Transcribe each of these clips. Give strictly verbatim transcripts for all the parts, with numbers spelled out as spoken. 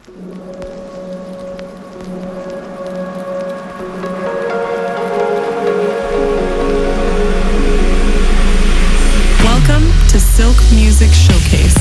Welcome to Silk Music Showcase.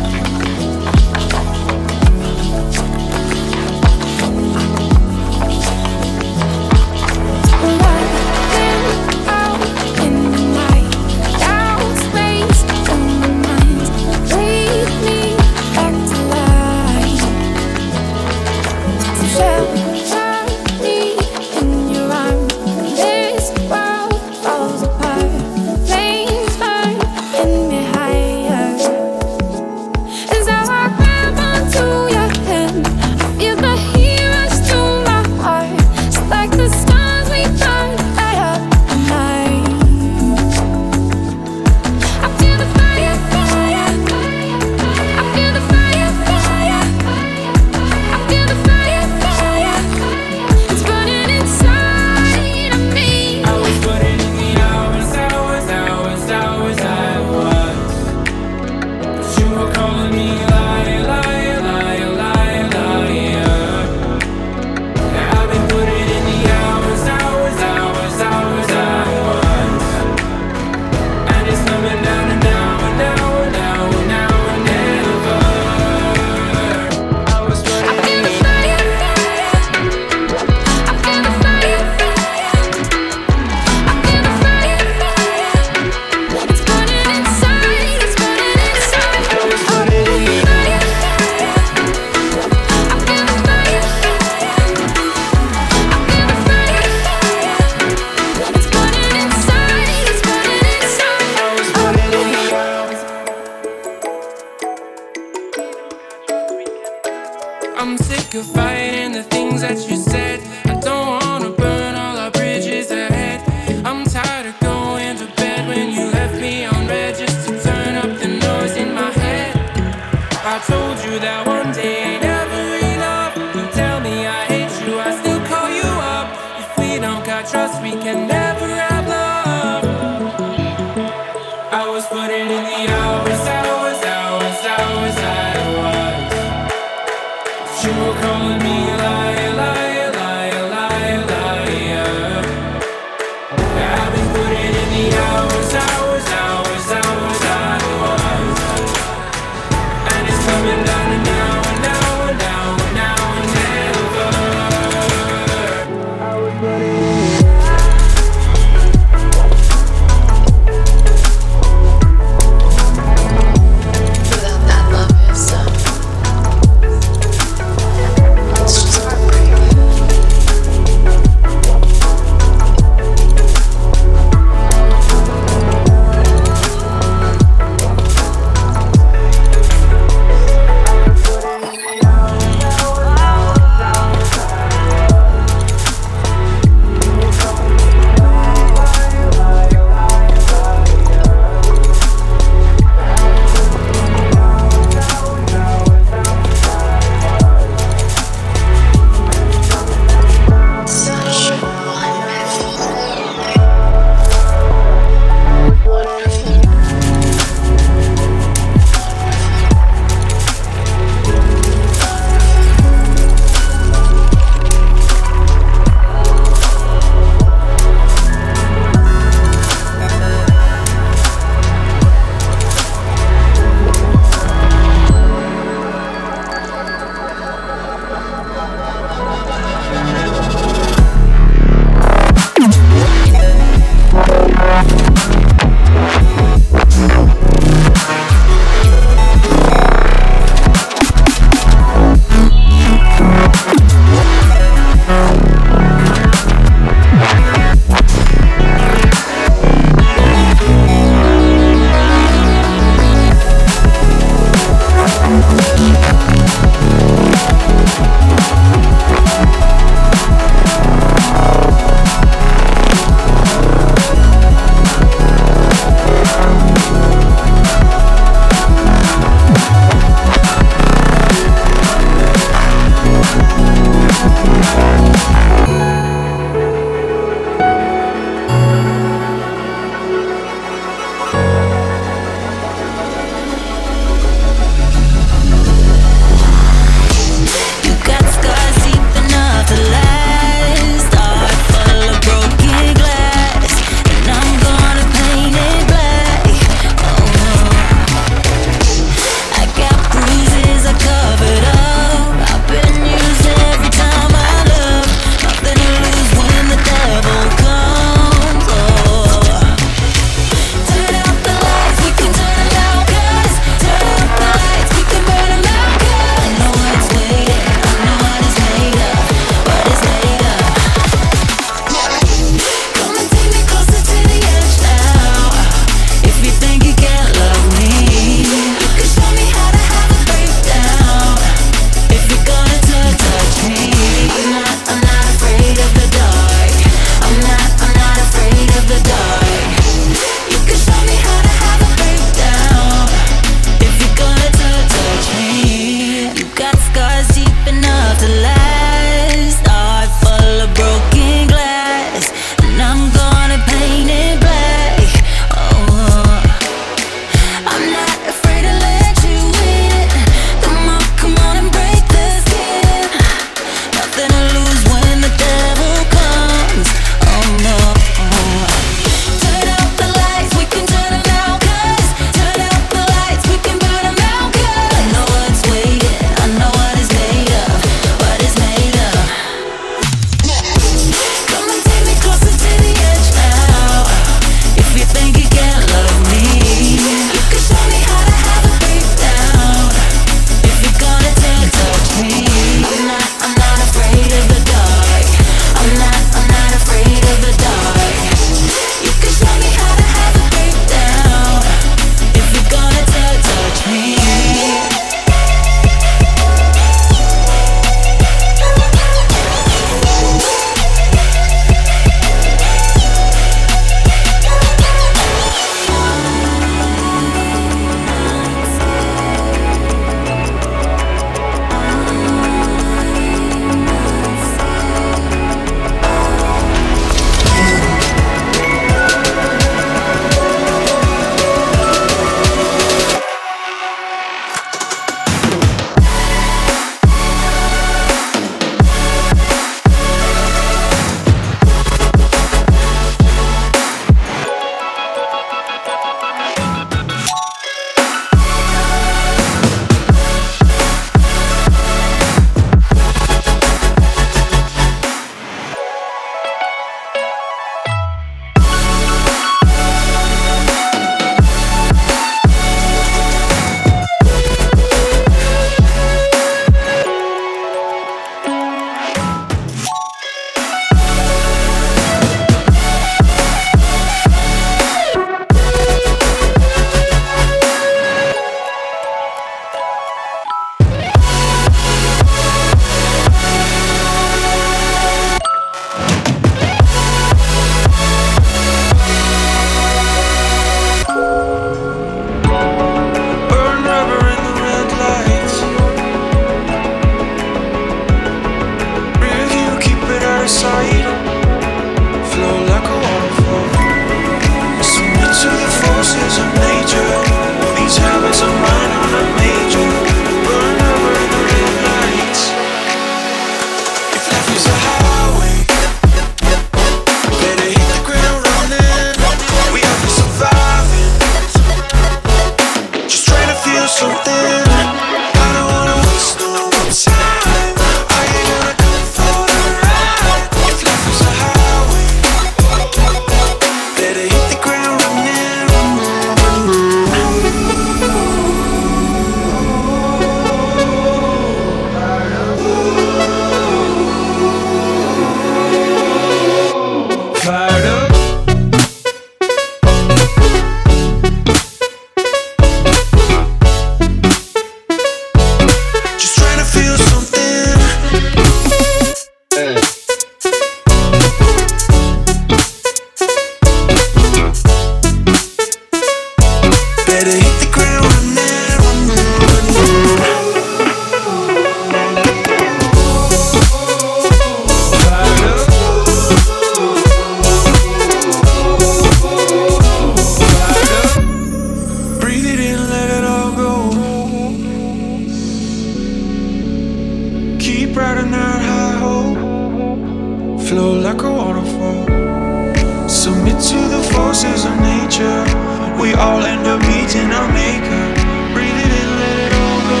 forces of nature. We all end up meeting our maker. Breathe it in, let it all go.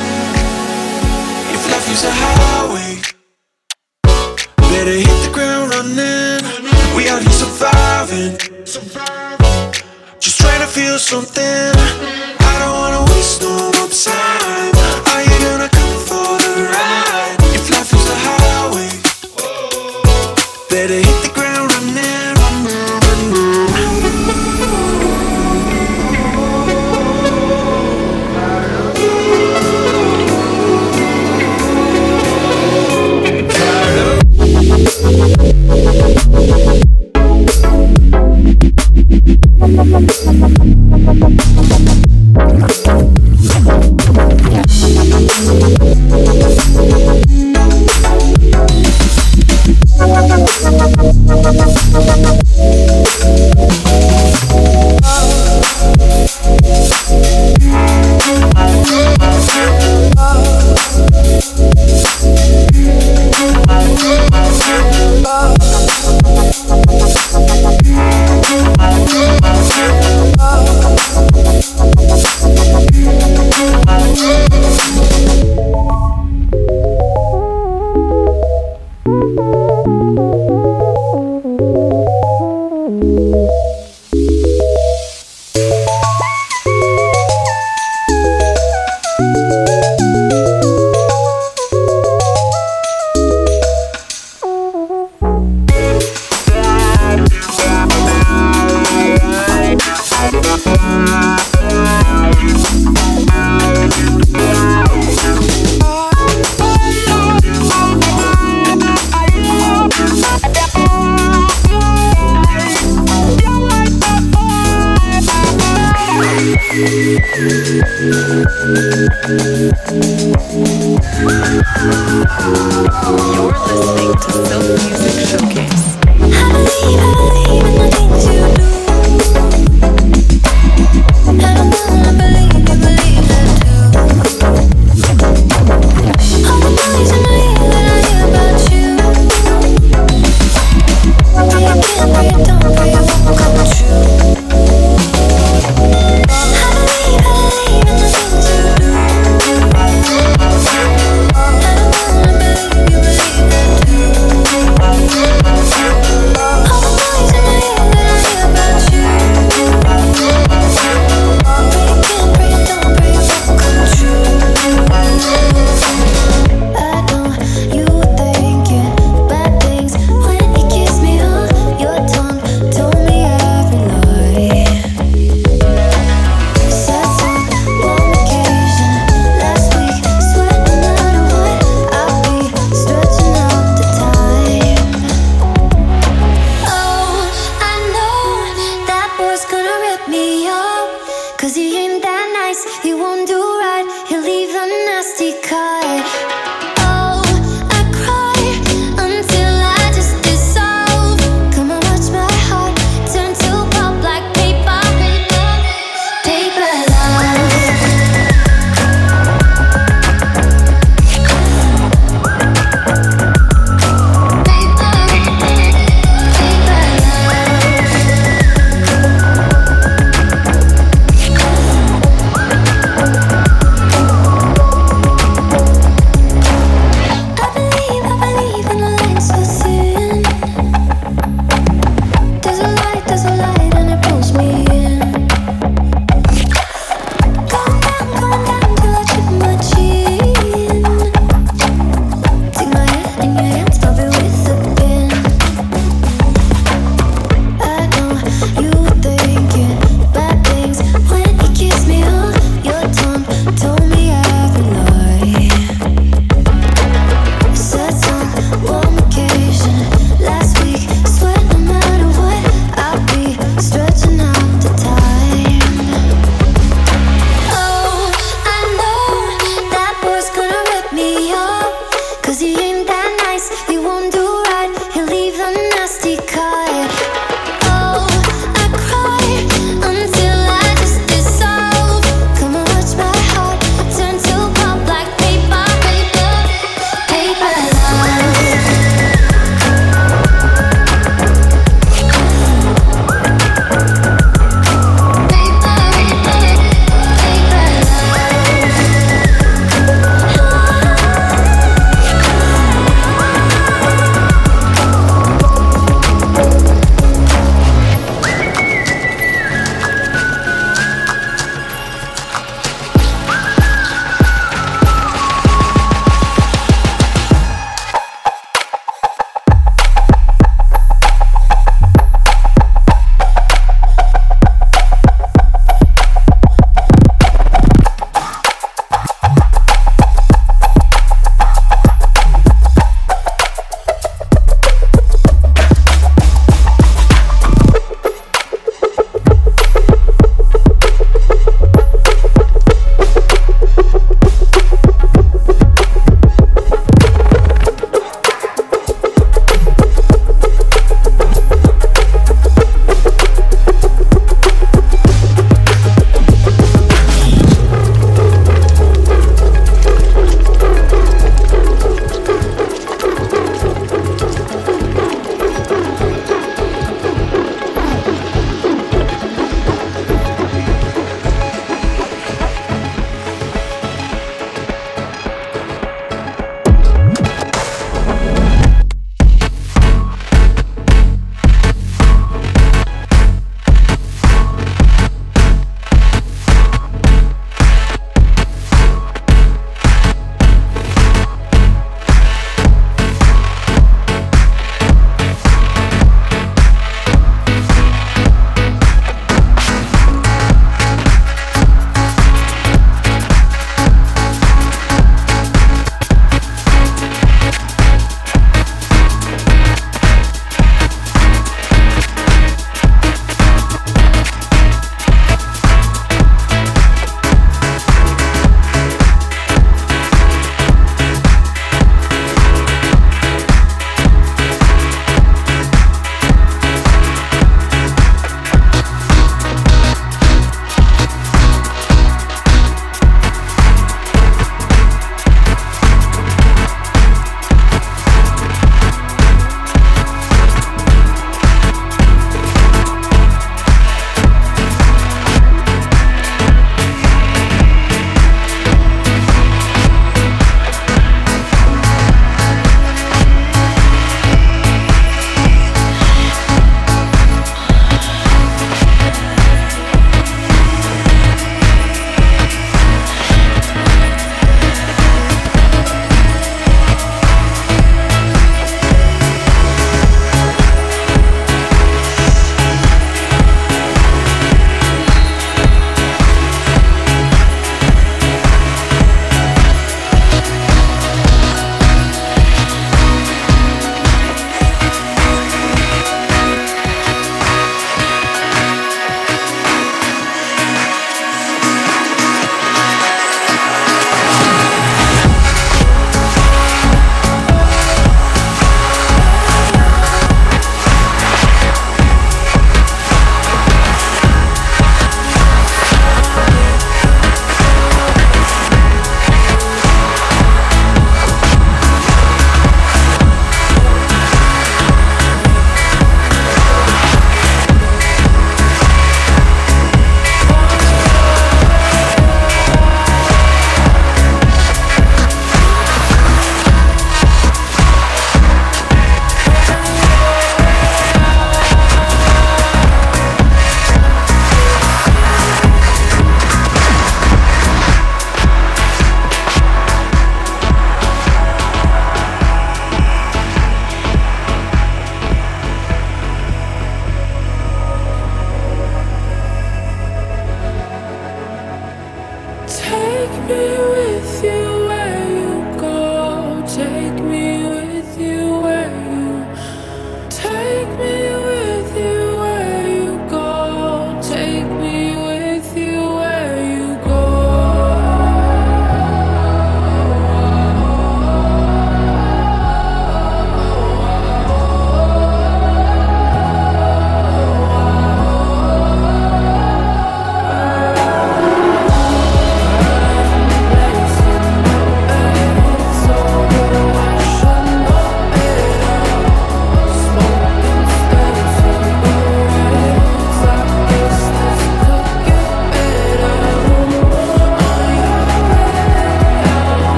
If life is a highway, better hit the ground running. We out here surviving, just trying to feel something. I don't wanna waste no more time. Are you gonna come for the ride? If life is a highway, better hit the ground running, running, running. Your tongue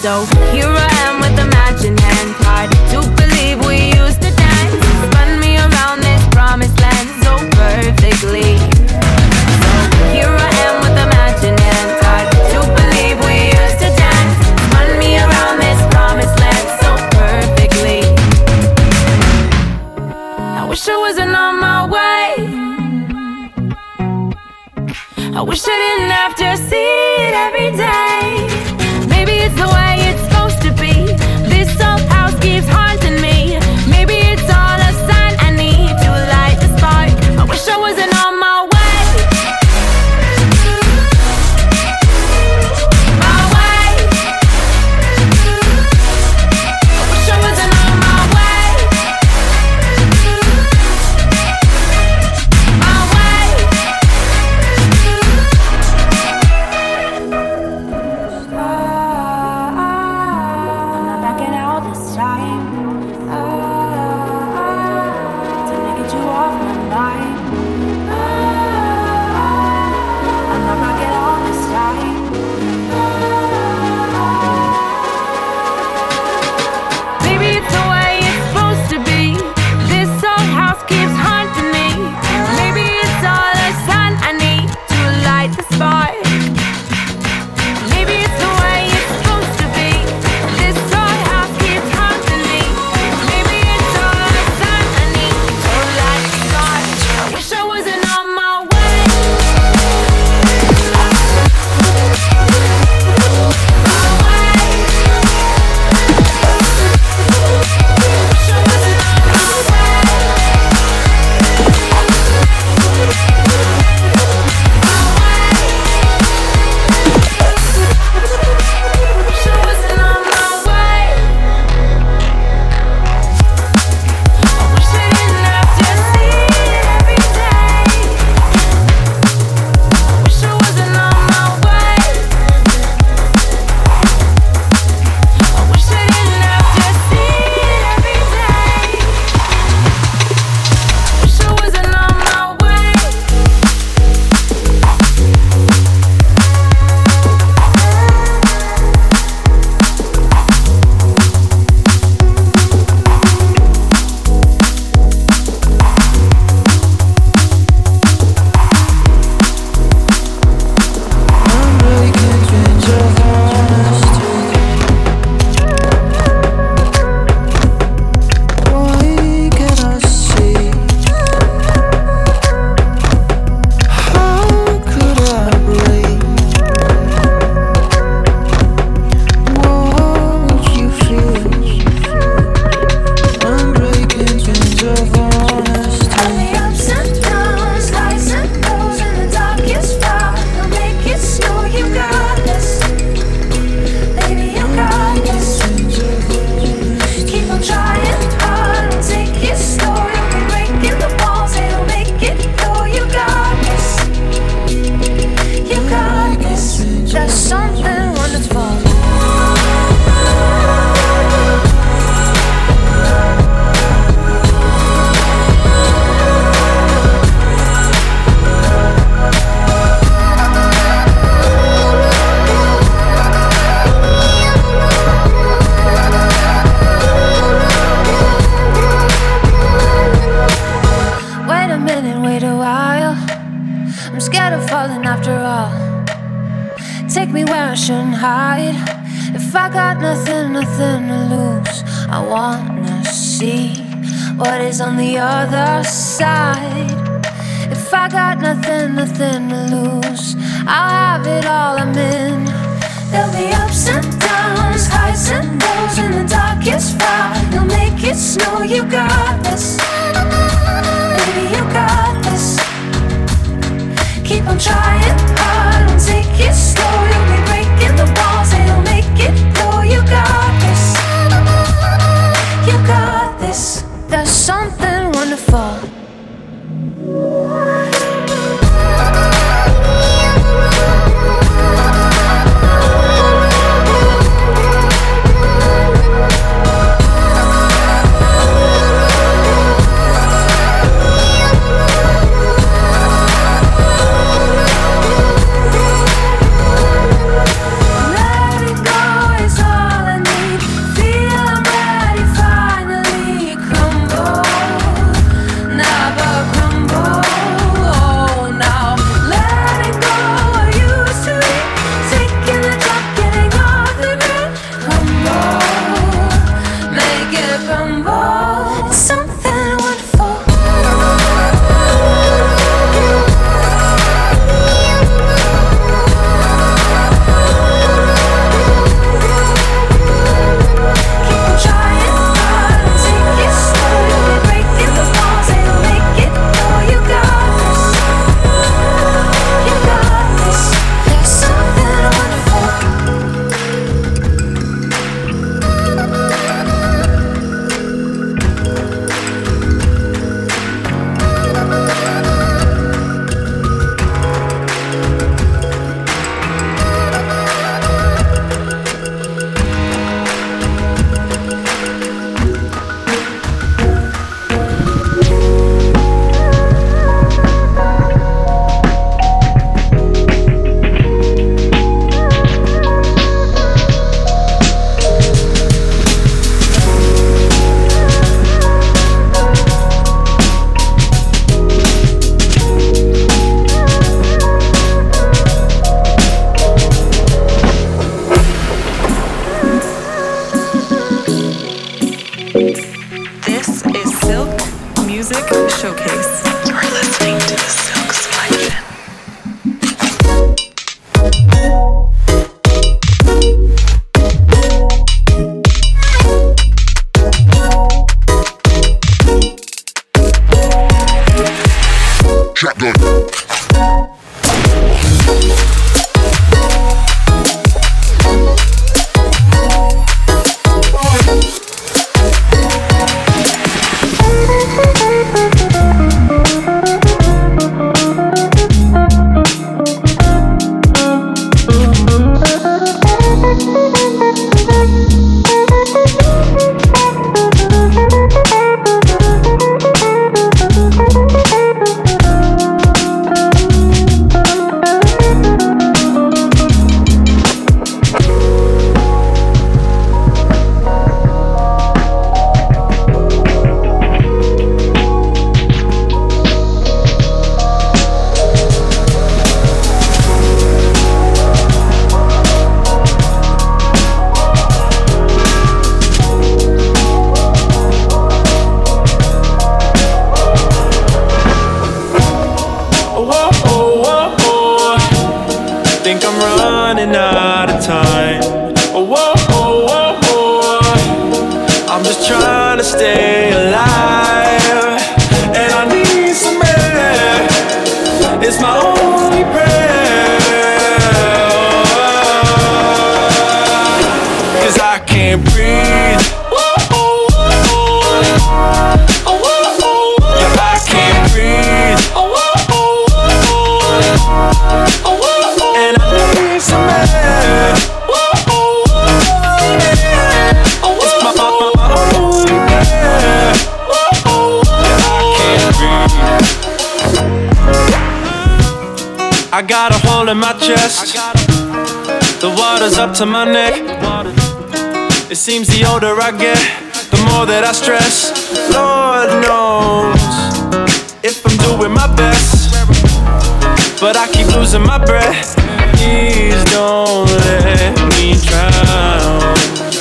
So here I am with the matching hand, hard to believe we used to dance. Spun me around this promised land so perfectly. So here I am with the matching hand, hard to believe we used to dance. Spun me around this promised land so perfectly. I wish I wasn't on my way. I wish I didn't have to see it every day. Maybe it's the way it's supposed to be. This old house keeps haunting me. Maybe it's all a sign I need to light the spark. I wish I wasn't on my way. My way. I wish I wasn't on my way. My way. I'm not backing out this time. To make you off my mind. I'm not backing out this time. Maybe it's the way it's supposed to be. This old house keeps haunting me. Maybe it's all the sun I need to light the spark. Maybe it's the way it's supposed to be. This old house keeps haunting me. Maybe it's all the sun I need to light the spark. I wish I wasn't on my way. My way. Wish I wasn't on my way. Wish I wasn't on my way. I wish I didn't have to see it every day. Wish I wasn't on my way. I wish I didn't have to see it every day. Wish I wasn't on my way. I'm breaking dreams of honesty. Why can't I see? How could I break? What would you feel? I'm breaking dreams of honesty. The ups and downs, highs and lows, in the darkest spot, they'll make it snow. You got this, baby, you got this. Keep on trying hard, don't take it slow. You'll be breaking the walls, they'll make it go. You got this, you got this. There's something wonderful. Wait a minute, wait a while. I'm scared of falling after all. Take me where I shouldn't hide. If I got nothing, nothing to lose, I wanna see what is on the other side. If I got nothing, nothing to lose, I'll have it all I'm in. There'll be ups and downs, highs and lows, in the darkest spot, you'll make it snow. You got this, baby, you got this. Keep on trying hard, don't take it slow. You'll be breaking the walls, and you'll make it go. You got this, you got this. There's something wonderful. Showcase. You're listening to the Silk Selection. Shotgun. I got a hole in my chest, the water's up to my neck. It seems the older I get, the more that I stress. Lord knows if I'm doing my best, but I keep losing my breath. Please don't let me drown.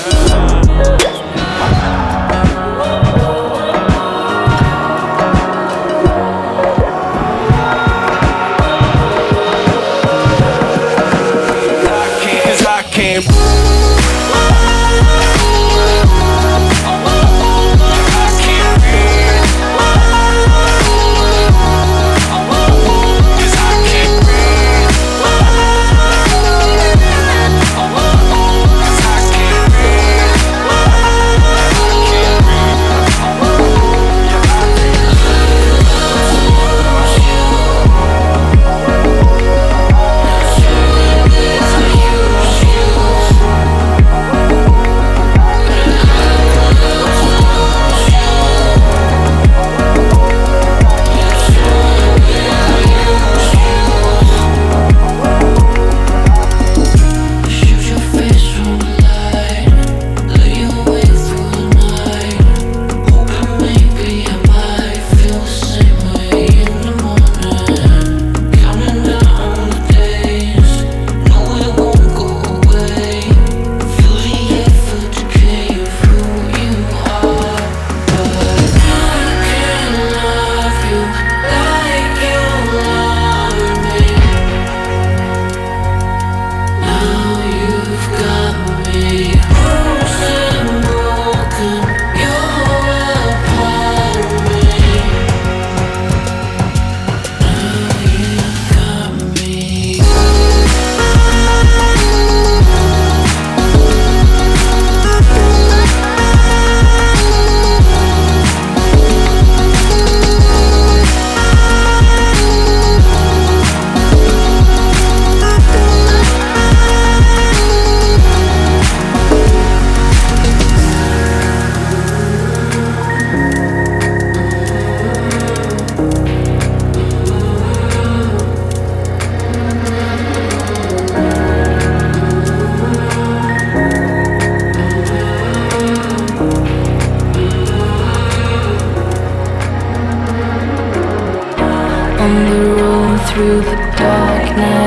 through the dark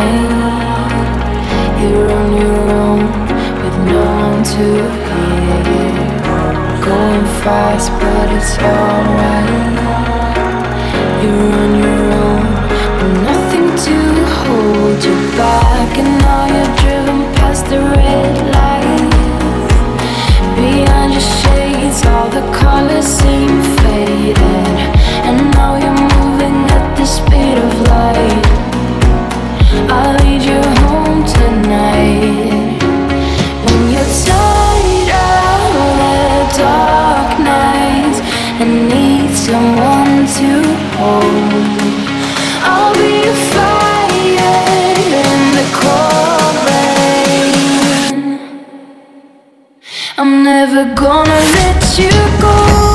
night. You're on your own with no one to hear. Going fast, but it's alright. you're on your own, but nothing to hold you back. And now you're driven past the red light. Behind your shades, all the colors seem faded, and now you're moving at the speed of light. I'll lead you home tonight. When you're tired of the dark nights and need someone to hold, I'll be a fire in the cold rain. I'm never gonna let you go.